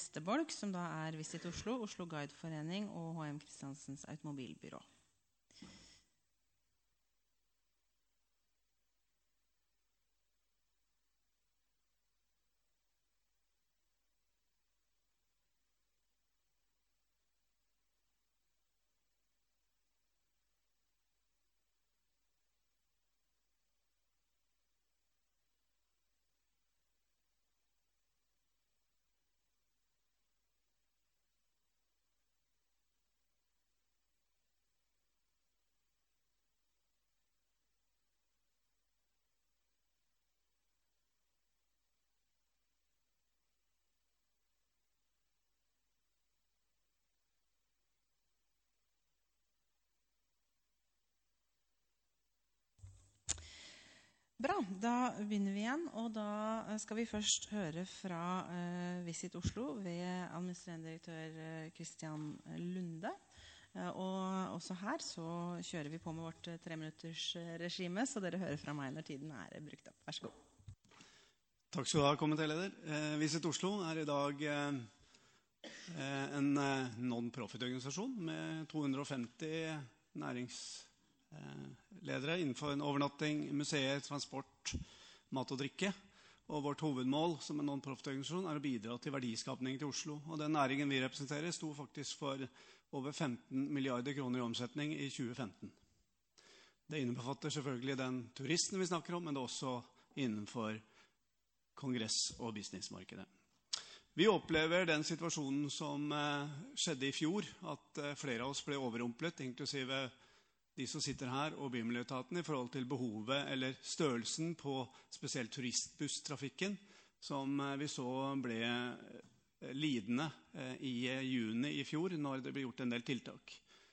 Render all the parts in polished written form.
neste bolk, som da Visit Oslo, Oslo Guideforening og H.M. Christiansens automobilbyrå. Bra, da begynner vi igjen, og da skal vi først høre fra Visit Oslo ved administrerende direktør Christian Lunde. Og også her så kjører vi på med vårt 3-minutters regime, så dere hører fra meg når tiden brukt opp. Vær så god. Takk skal du ha, komitéleder. Visit Oslo i dag en non-profit-organisasjon med 250 næringsledere innenfor en overnatting, museer, transport, mat og drikke. Og vårt hovedmål som en non-profit-organisasjon å bidra til verdiskapning til Oslo. Og den næringen vi representerer sto faktisk for over 15 milliarder kroner i omsetning i 2015. Det innbefatter selvfølgelig den turisten vi snakker om, men det er også innenfor kongress- og businessmarkedet. Vi opplever den situasjonen som skjedde i fjor, at flere av oss ble overrumplet, inklusive de som sitter her og Bymiljøetaten, i forhold til behovet eller størrelsen på spesielt turistbusstrafikken, som vi så ble lidende i juni i fjor, når det ble gjort en del tiltak.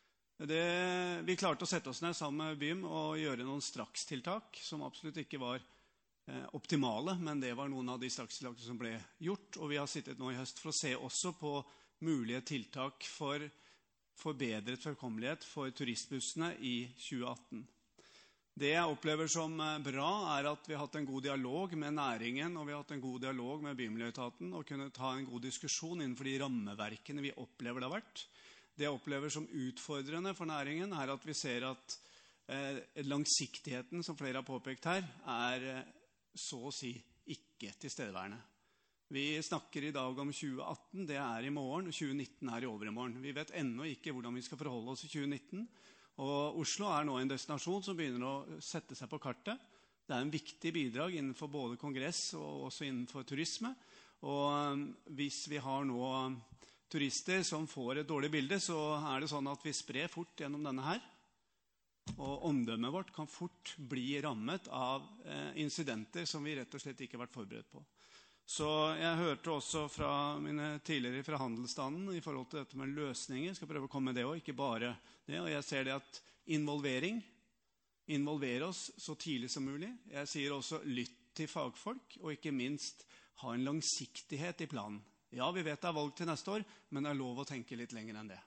Vi klarte å sette oss ned sammen med Bym og gjøre noen strakstiltak, som absolutt ikke var optimale, men det var noen av de strakstiltakene som ble gjort, og vi har sittet nå i høst for å se også på mulige tiltak for forbedret fremkommelighet for turistbussene i 2018. Det jeg opplever som bra at vi har hatt en god dialog med næringen, og vi har hatt en god dialog med Bymiljøetaten, og kunne ta en god diskusjon innenfor de rammeverkene vi opplever det har vært. Det jeg opplever som utfordrende for næringen at vi ser at langsiktigheten, som flere har påpekt her, så å si ikke tilstedeværende. Vi snakker i dag om 2018, det i morgen, og 2019 i overmorgen. Vi vet ennå ikke hvordan vi skal forholde oss i 2019, og Oslo nå en destinasjon som begynner å sette seg på kartet. Det en viktig bidrag innenfor både kongress og også innenfor turisme, og hvis vi har nå turister som får et dårlig bilde, så det sånn at vi sprer fort gjennom denne her, og omdømmet vårt kan fort bli rammet av incidenter som vi rett og slett ikke har vært forberedt på. Så jeg hørte også fra mine tidligere fra handelsstanden i forhold til dette med løsninger. Jeg skal prøve å komme med det også, ikke bare det. Og jeg ser det at involvere oss så tidlig som mulig. Jeg sier også lytt til fagfolk, og ikke minst ha en langsiktighet i planen. Ja, vi vet det valg til neste år, men det lov å tenke litt lenger enn det.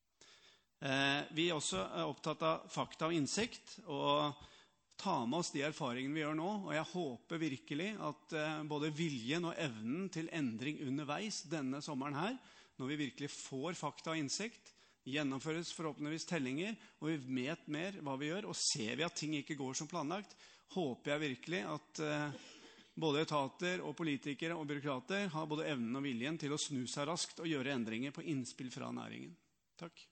Vi også opptatt av fakta og innsikt, og ta med oss de erfaringene vi gjør nå, og jeg håper virkelig at både viljen og evnen til endring underveis denne sommeren her, når vi virkelig får fakta og innsikt, gjennomføres forhåpentligvis tellinger, og vi vet mer hva vi gjør, og ser vi at ting ikke går som planlagt, håper jeg virkelig at både etater og politikere og byråkrater har både evnen og viljen til å snu seg raskt og gjøre endringer på innspill fra næringen. Takk.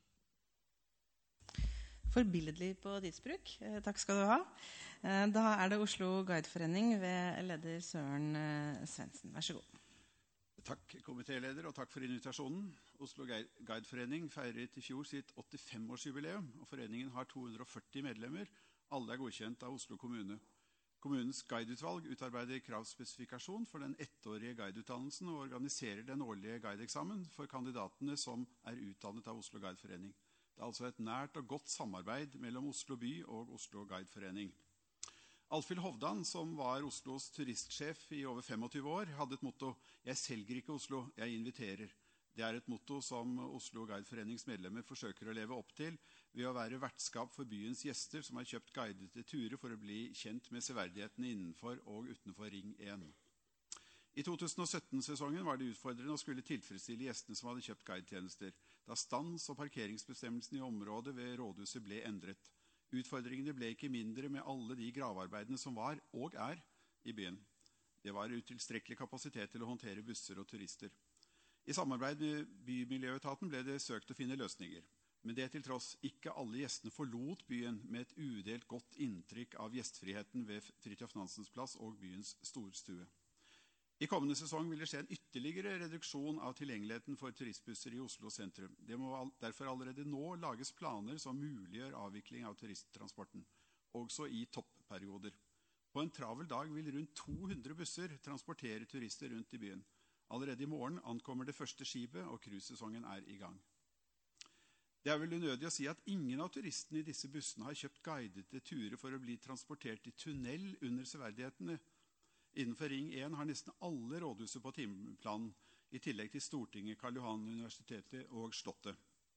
Forbilledlig på tidsbruk. Takk skal du ha. Da det Oslo Guideforening ved leder Søren Svendsen. Vær så god. Takk, komitéleder, og takk for invitasjonen. Oslo Guideforening feiret i fjor sitt 85-årsjubileum, og foreningen har 240 medlemmer. Alle godkjent av Oslo kommune. Kommunens guideutvalg utarbeider kravspesifikasjon for den ettårige guideutdannelsen og organiserer den årlige guideeksamen for kandidatene som utdannet av Oslo Guideforening. Det altså et nært og godt samarbeid mellom Oslo by og Oslo Guideforening. Alfhild Hovdan, som var Oslos turistsjef i over 25 år, hadde et motto: «Jeg selger ikke Oslo, jeg inviterer». Det et motto som Oslo Guideforenings medlemmer forsøker å leve opp til ved å være vertskap for byens gjester som har kjøpt guidede turer for å bli kjent med severdighetene innenfor og utenfor Ring 1. I 2017-sesongen var det utfordrende å skulle tilfredsstille gjestene som hadde kjøpt guidetjenester, da stans- og parkeringsbestemmelsene i området ved rådhuset ble endret. Utfordringene ble ikke mindre med alle de gravarbeidene som var og er i byen. Det var utilstrekkelig kapasitet til å håndtere busser og turister. I samarbeid med Bymiljøetaten ble det søkt å finne løsninger. Men det til tross, ikke alle gjestene forlot byen med et udelt godt inntrykk av gjestfriheten ved Fridtjof Nansens plass og byens storstue. I kommende sesong vil det skje en ytterligere reduksjon av tilgjengeligheten for turistbusser i Oslo sentrum. Det må derfor allerede nå lages planer som muliggjør avvikling av turisttransporten, også i toppperioder. På en travel dag vil rundt 200 busser transportere turister rundt i byen. Allerede i morgen ankommer det første skipet, og cruisesesongen er i gang. Det er vel unødig å si at ingen av turistene i disse bussene har kjøpt guidede turer for å bli transportert i tunnel under severdighetene. Innenfor Ring 1 har nesten alle rådhuset på timeplanen, i tillegg til Stortinget, Karl Johan, Universitetet og Slottet.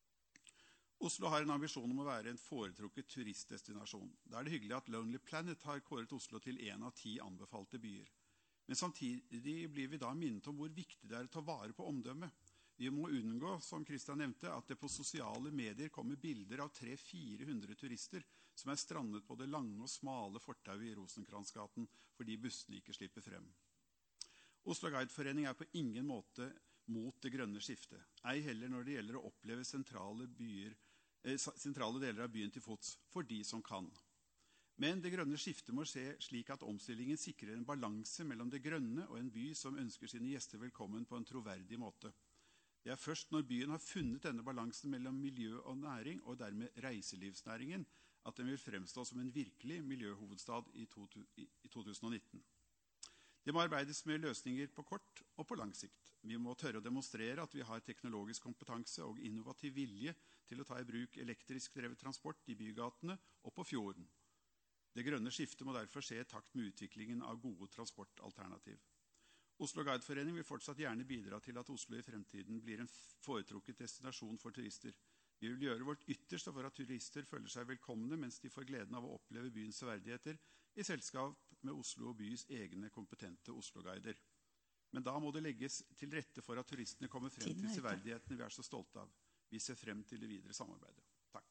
Oslo har en ambisjon om å være en foretrukket turistdestinasjon. Da er det hyggelig at Lonely Planet har kåret Oslo til 1 av 10 anbefalte byer. Men samtidig blir vi da minnet om hvor viktig det er å ta vare på omdømmet. Vi må unngå, som Kristian nevnte, at det på sosiale medier kommer bilder av 300-400 turister som er strandet på det lange og smale fortauet i Rosenkransgaten fordi bussene ikke slipper frem. Oslo Guideforening er på ingen måte mot det grønne skiftet, ei heller når det gjelder å oppleve sentrale deler av byen til fots, for de som kan. Men det grønne skiftet må skje slik at omstillingen sikrer en balanse mellom det grønne og en by som ønsker sine gjester velkommen på en troverdig måte. Det er først når byen har funnet denne balansen mellom miljø og næring, og dermed reiselivsnæringen, at den vil fremstå som en virkelig miljøhovedstad i 2019. Det må arbeides med løsninger på kort og på lang sikt. Vi må tørre å demonstrere at vi har teknologisk kompetanse og innovativ vilje til å ta i bruk elektrisk drevet transport i bygatene og på fjorden. Det grønne skiftet må derfor skje i takt med utviklingen av gode transportalternativ. Oslo Guideforening vil fortsatt gjerne bidra til at Oslo i fremtiden blir en foretrukket destinasjon for turister. Vi vil gjøre vårt ytterste for at turister føler seg velkomne mens de får gleden av å oppleve byens severdigheter i selskap med Oslo og bys egne kompetente Oslo-guider. Men da må det legges til rette for at turistene kommer frem til severdighetene vi er så stolte av. Vi ser frem til det videre samarbeidet. Takk.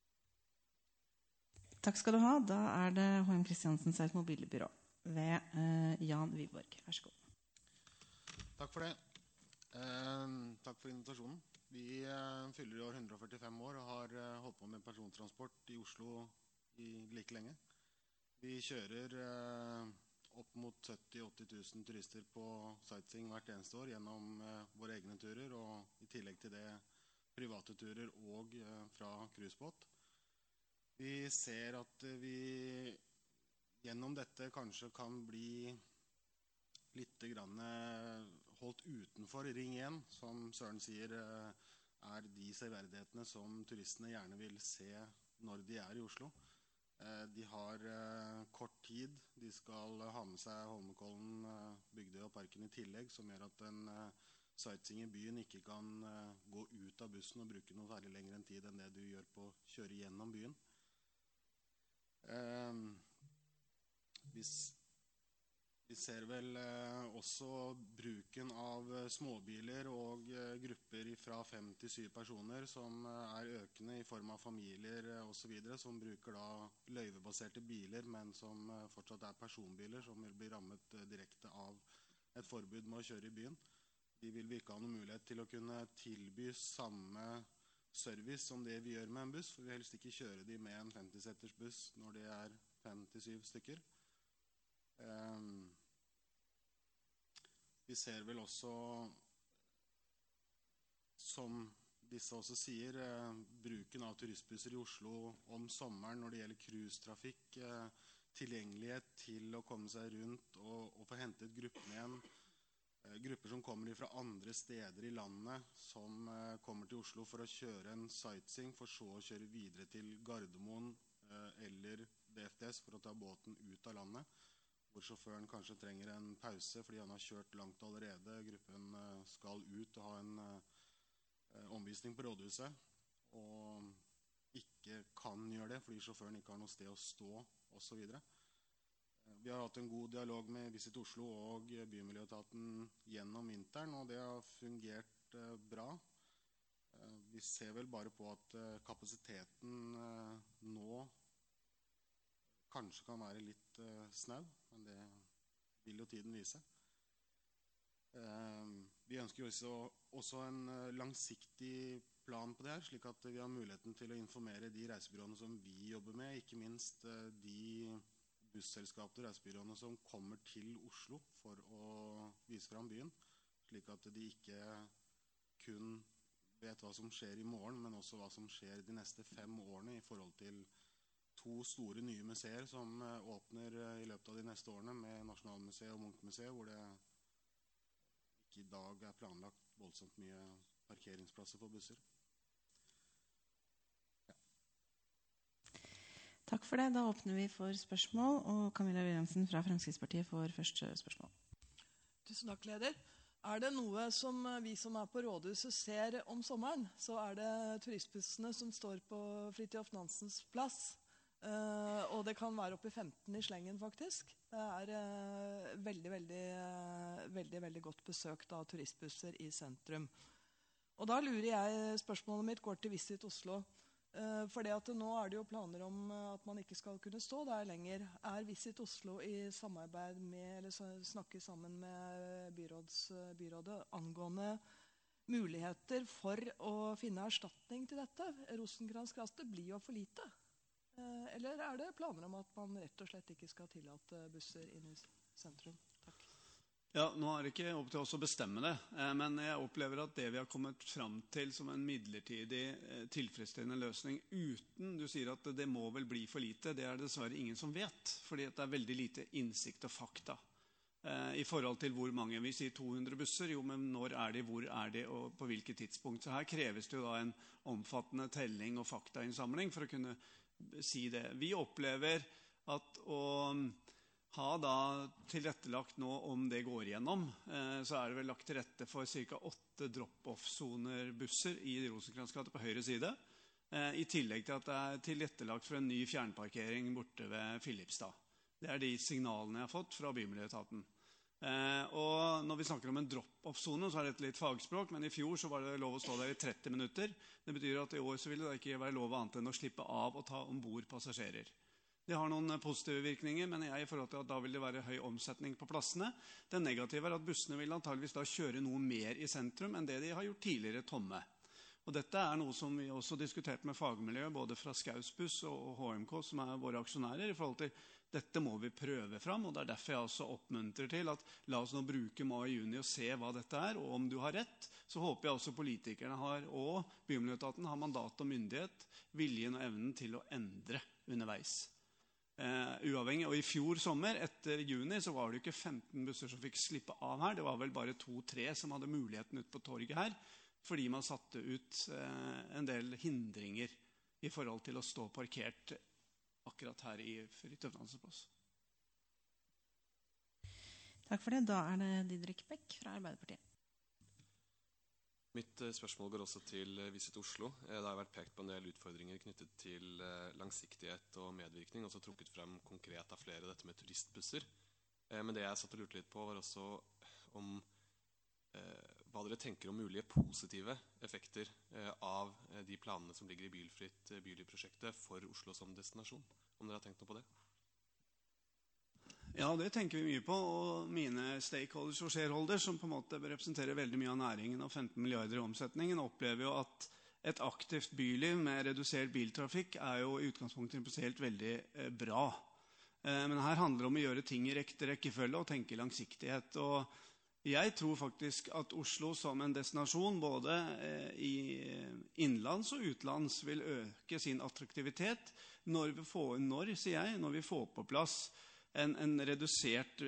Takk skal du ha. Da er det H.M. Christiansens Automobilbyrå ved Jan Wiborg. Vær så god. Takk for det. Takk for invitasjonen. Vi fyller i år 145 år og har holdt på med persontransport i Oslo like lenge. Vi kjører opp mot 70-80 000 turister på sightseeing hvert eneste år gjennom våre egne turer, og i tillegg til det private turer og fra cruisebåt. Vi ser at vi gjennom dette kanskje kan bli litt grann holdt utenfor Ring 1, som Søren sier, er de severdighetene som turistene gjerne vil se når de er i Oslo. De har kort tid, de skal ha med seg Holmenkollen, Bygdøy og Parken i tillegg, som gjør at en sightseeing i byen ikke kan gå ut av bussen og bruke noe særlig lenger en tid enn det du gjør på å kjøre gjennom byen. Vi ser vel også bruken av småbiler og grupper fra 5 til 7 personer som er økende i form av familier og så videre, som bruker da løyvebaserte biler, men som fortsatt er personbiler som vil bli rammet direkte av et forbud med å kjøre i byen. De vil vi ikke ha noen mulighet til å kunne tilby samme service som det vi gjør med en buss, for vi helst ikke kjøre de med en 50-seters buss når det er 5 til 7 stykker. Vi ser vel også, som disse også sier, bruken av turistbusser i Oslo om sommeren når det gjelder cruisetrafikk, tilgjengelighet til å komme seg rundt og få hentet gruppene igjen. Grupper som kommer fra andre steder i landet, som kommer til Oslo for å kjøre en sightseeing, for så å kjøre videre til Gardermoen eller DFDS for å ta båten ut av landet, hvor sjåføren kanskje trenger en pause fordi han har kjørt langt allerede. Gruppen skal ut og ha en omvisning på rådhuset, og ikke kan gjøre det fordi sjåføren ikke har noe sted å stå, og så videre. Vi har hatt en god dialog med Visit Oslo og Bymiljøetaten gjennom vinteren, og det har fungert bra. Vi ser vel bare på at kapasiteten nå kanskje kan være litt snau, men det vil jo tiden vise. Vi ønsker jo også en langsiktig plan på det her, slik at vi har muligheten til å informere de reisebyråene som vi jobber med, ikke minst de busselskaper og reisebyråene som kommer til Oslo for å vise frem byen, slik at de ikke kun vet hva som skjer i morgen, men også hva som skjer de neste 5 årene i forhold til 2 store nye museer som åpner i løpet av de neste årene, med Nasjonalmuseet og Munch-museet, hvor det ikke i dag er planlagt voldsomt mye parkeringsplasser for busser. Takk for det. Da åpner vi for spørsmål, og Camilla Williamsen fra Fremskrittspartiet får første spørsmål. Tusen takk, leder. Det noe som vi som på rådhuset ser om sommeren, så det turistbussene som står på Fridtjof Nansens plass. Og det kan være oppe i 15 i slengen, faktisk. Det veldig godt besøkt av turistbusser i sentrum. Og da lurer jeg, spørsmålet mitt går til Visit Oslo. For det at nå det jo planer om at man ikke skal kunne stå der lenger. Visit Oslo i samarbeid med, eller snakker sammen med byrådet angående muligheter for å finne erstatning til dette? Rosenkrantz-krantz blir jo for lite. Eller det planer om at man rett og slett ikke skal tillate busser inn i sentrum? Takk. Ja, nå det ikke opp til oss å bestemme det, men jeg opplever at det vi har kommet frem til som en midlertidig tilfredsstillende løsning, uten du sier at det må vel bli for lite, det dessverre ingen som vet, fordi det veldig lite innsikt og fakta i forhold til hvor mange. Vi sier 200 busser, jo, men når de, hvor de, og på hvilket tidspunkt. Så her kreves det jo da en omfattende telling og faktainnsamling for å kunne si det. Vi opplever at å ha da tilrettelagt nå, om det går igjennom, så det vel lagt til rette for ca. 8 drop-off-soner busser i Rosenkrantz gate på høyre side, i tillegg til at det tilrettelagt for en ny fjernparkering borte ved Filipstad. Det de signalene jeg har fått fra Bymiljøetaten. Og når vi snakker om en drop-off-zone, så dette litt fagspråk, men i fjor så var det lov å stå der i 30 minutter. Det betyr at i år så vil det ikke være lov annet enn å slippe av og ta ombord passasjerer. Det har noen positive virkninger, men i forhold til at da vil det være høy omsetning på plassene. Det negative at bussene vil antageligvis da kjøre noe mer i sentrum enn det de har gjort tidligere tomme. Og dette noe som vi også diskuterte med fagmiljøet, både fra Skausbuss og HMK, som våre aksjonærer, i forhold til dette må vi prøve fram, og det derfor jeg også oppmuntrer til at la oss nå bruke mai og juni og se hva dette og om du har rett, så håper jeg også politikerne har, og Bymiljøetaten har mandat og myndighet, viljen og evnen til å endre underveis. Uavhengig, og i fjor sommer, etter juni, så var det ikke 15 busser som fikk slippe av her, det var vel bare 2-3 som hadde muligheten ut på torget her, fordi man satte ut en del hindringer i forhold til å stå parkert akkurat her i Fridtjof Nansens plass. Takk for det. Da det Didrik Beck fra Arbeiderpartiet. Mitt spørsmål går også til Visit Oslo. Det har vært pekt på en del utfordringer knyttet til langsiktighet og medvirkning, og så trukket frem konkret av flere dette med turistbusser. Men det jeg satt og lurte litt på var også om hva dere tenker om mulige positive effekter av de planene som ligger i Bilfritt byliv-prosjektet for Oslo som destinasjon. Om dere har tenkt noe på det? Ja, det tenker vi mye på, og mine stakeholders og shareholders, som på en måte representerer veldig mye av næringen og 15 milliarder i omsetningen, opplever jo at et aktivt byliv med redusert biltrafikk jo i utgangspunktet spesielt veldig bra. Men her handler det om å gjøre ting i riktig rekkefølge og tenke langsiktighet. Og jeg tror faktisk at Oslo som en destinasjon, både i innlands og utlands, vil øke sin attraktivitet når vi får på plass en redusert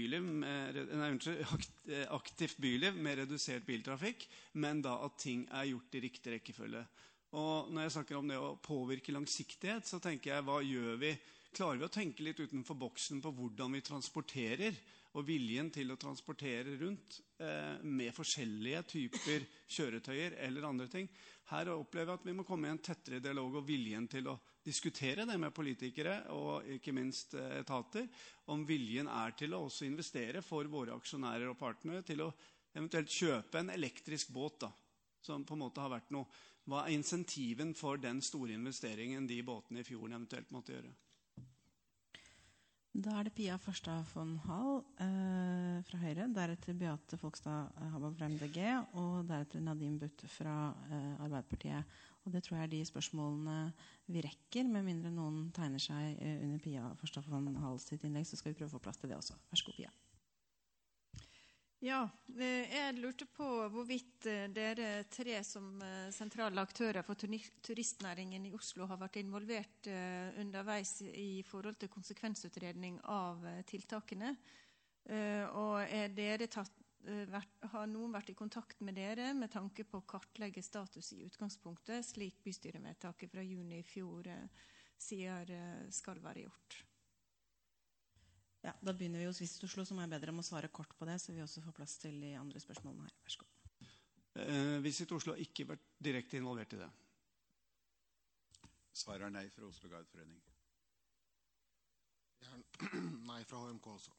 aktivt byliv med redusert biltrafikk, men da at ting gjort i riktig rekkefølge. Og når jeg snakker om det å påvirke langsiktighet, så tenker jeg, hva gjør vi? Klarer vi å tenke litt utenfor boksen på hvordan vi transporterer og viljen til å transportere rundt med forskjellige typer kjøretøyer eller andre ting. Her opplever jeg at vi må komme i en tettere dialog og viljen til å diskutere det med politikere og ikke minst etater, om viljen til å også investere for våre aksjonærer og partnere til å eventuelt kjøpe en elektrisk båt da, som på en måte har vært noe. Hva insentiven for den store investeringen de båtene i fjorden eventuelt måtte gjøre? Da det Pia Farstad von Hall fra Høyre, deretter Beate Folkstad Habab fra MDG, og deretter Nadim Butt fra Arbeiderpartiet. Og det tror jeg de spørsmålene vi rekker, med mindre noen tegner seg under Pia Farstad von Hall sitt innlegg, så skal vi prøve å få plass til det også. Vær så god, Pia. Ja, jeg lurte på hvorvidt dere tre som sentrale aktører for turistnæringen i Oslo har vært involvert underveis i forhold til konsekvensutredning av tiltakene. Og har noen vært i kontakt med dere med tanke på å kartlegge status i utgangspunktet, slik bystyremedtaket fra juni i fjor sier skal være gjort? Ja, da begynner vi hos Visit Oslo, som bedre om å svare kort på det, så vi også får plass til de andre spørsmålene her. Vær så god. Visit Oslo har ikke vært direkte involvert i det. Svaret nei fra Oslo Guideforening. Nei fra HMK også.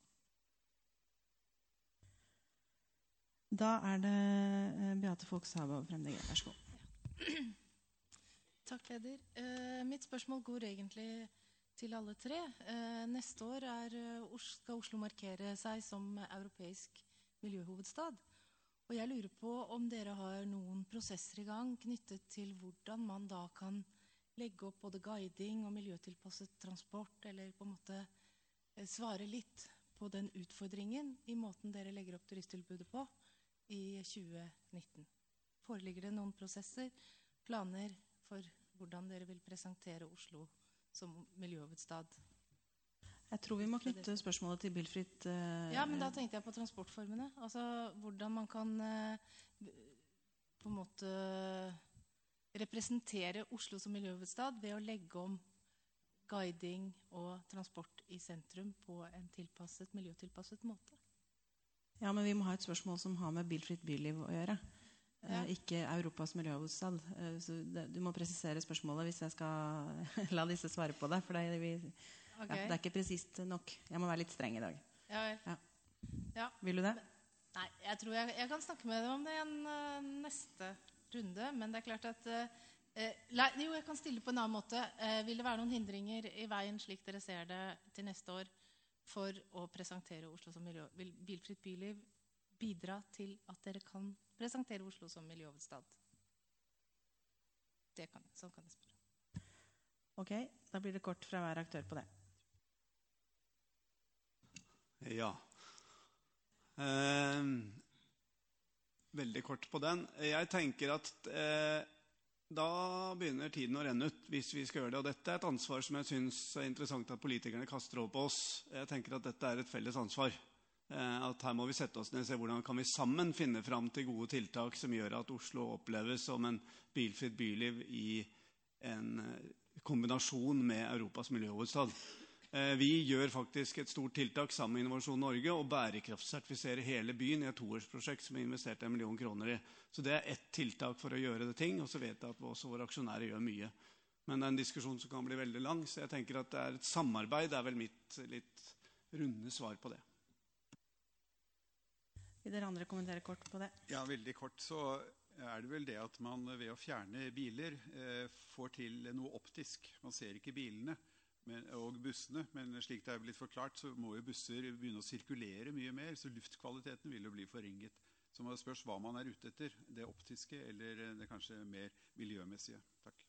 Da det Beate Folkshava fra MDG. Vær så god. Takk, leder. Mitt spørsmål går egentlig til alle tre. Neste år skal Oslo markere seg som europeisk miljøhovedstad. Og jeg lurer på om dere har noen prosesser i gang knyttet til hvordan man da kan legge opp både guiding og miljøtilpasset transport, eller på en måte svare litt på den utfordringen i måten dere legger opp turisttilbudet på i 2019. Foreligger det noen prosesser, planer for hvordan dere vil presentere Oslo som miljøhovedstad? Jeg tror vi må knytte spørsmålet til bilfritt. Ja, men da tenkte jeg på transportformene. Altså hvordan man kan på en måte representere Oslo som miljøhovedstad ved å legge om guiding og transport i sentrum på en miljøtilpasset måte. Ja, men vi må ha et spørsmål som har med bilfritt byliv å gjøre. Ja. Ikke Europas miljøhovedstad. Så du må presisere spørsmålet hvis jeg skal la disse svare på det, for det ikke presist nok. Jeg må være litt streng i dag. Ja. Vil du det? Nei, jeg tror jeg kan snakke med deg om det i en neste runde, men det er klart at jo, jeg kan stille på en annen måte. Vil det være noen hindringer i veien slik dere ser det til neste år for å presentere Oslo som Vil bilfritt byliv bidra til at dere kan presentere Oslo som miljøhovedstad? Sånn kan jeg spørre. Ok, da blir det kort fra hver aktør på det. Ja. Veldig kort på den. Jeg tenker at da begynner tiden å renne ut hvis vi skal gjøre det. Og dette et ansvar som jeg synes interessant at politikerne kaster over på oss. Jeg tenker at dette et felles ansvar. At her må vi sette oss ned og se hvordan kan vi sammen finne fram til gode tiltak som gjør at Oslo oppleves som en bilfritt byliv i en kombinasjon med Europas miljøhovedstad. Vi gjør faktisk et stort tiltak sammen med Innovasjon Norge og bærekraftsertifisere hele byen i et toårsprosjekt som vi investerte 1 million kroner i. Så det ett tiltak for å gjøre det ting, og så vet jeg at også våre aksjonærer gjør mye. Men det en diskusjon som kan bli veldig lang, så jeg tenker at det et samarbeid, det vel mitt litt runde svar på det. Vil dere andre kommentere kort på det? Ja, veldig kort så det vel det at man ved å fjerne biler får til noe optisk. Man ser ikke bilene og bussene, men slik det blitt forklart så må jo busser begynne å sirkulere mye mer, så luftkvaliteten vil jo bli forringet. Så må det spørs hva man ute etter, det optiske eller det kanskje mer miljømessige. Takk.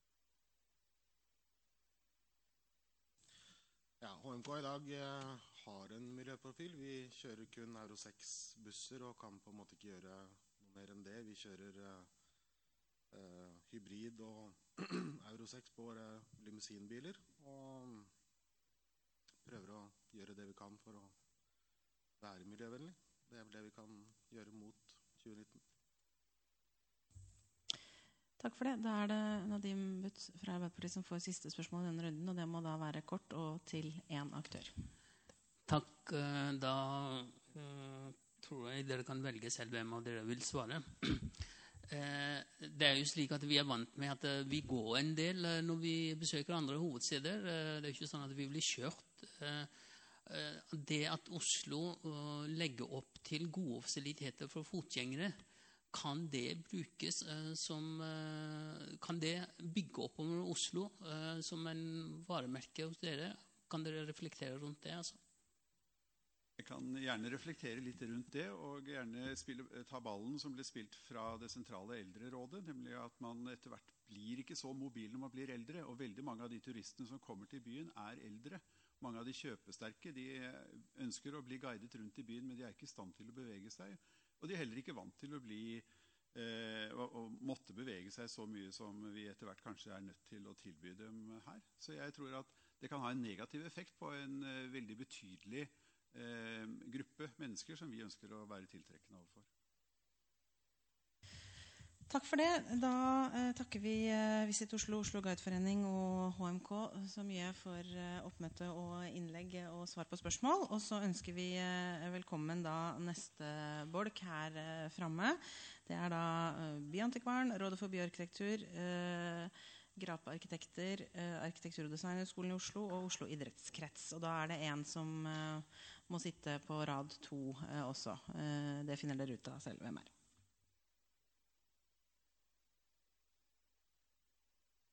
Ja, HMK i dag har en miljøprofil. Vi kjører kun Euro 6-busser og kan på en måte ikke gjøre noe mer enn det. Vi kjører hybrid og Euro 6 på våre limousinbiler og prøver å gjøre det vi kan for å være miljøvennlig. Det det vi kan gjøre mot 2019. Takk for det. Da det Nadim Butt fra Arbeiderpartiet som får siste spørsmål i denne runden, og det må da være kort og til en aktør. Takk, da tror jeg dere kan velge selv hvem av dere vil svare. Det jo slik at vi vant med at vi går en del når vi besøker andre hovedsteder. Det ikke sånn at vi blir kjørt. Det at Oslo legger opp til gode fasiliteter for fotgjengere, kan det brukes kan det bygge opp om Oslo som en varemerke hos dere? Kan dere reflektere rundt det? Altså? Jeg kan gjerne reflektere litt rundt det, og gjerne ta ballen som ble spilt fra det sentrale eldrerådet, nemlig at man etter hvert blir ikke så mobil når man blir eldre, og veldig mange av de turistene som kommer til byen eldre. Mange av de kjøpesterke, de ønsker å bli guidet rundt i byen, men de ikke i stand til å bevege seg, og de heller ikke vant til å å måtte bevege seg så mye som vi etter hvert kanskje nødt til å tilby dem her. Så jeg tror at det kan ha en negativ effekt på en veldig betydelig gruppe mennesker som vi ønsker å være tiltrekkende overfor. Takk for det. Da takker vi Visit Oslo, Oslo Guideforening og HMK så mye for oppmøte og innlegg og svar på spørsmål. Og så ønsker vi velkommen da neste bolk her fremme. Det da Byantikvaren, Rådet for byarkitektur, Grape Arkitekter, Arkitektur- og Designhøgskolen i Oslo og Oslo Idrettskrets. Og da det en som må sitte på rad 2 også. Det finner dere ut av selv hvem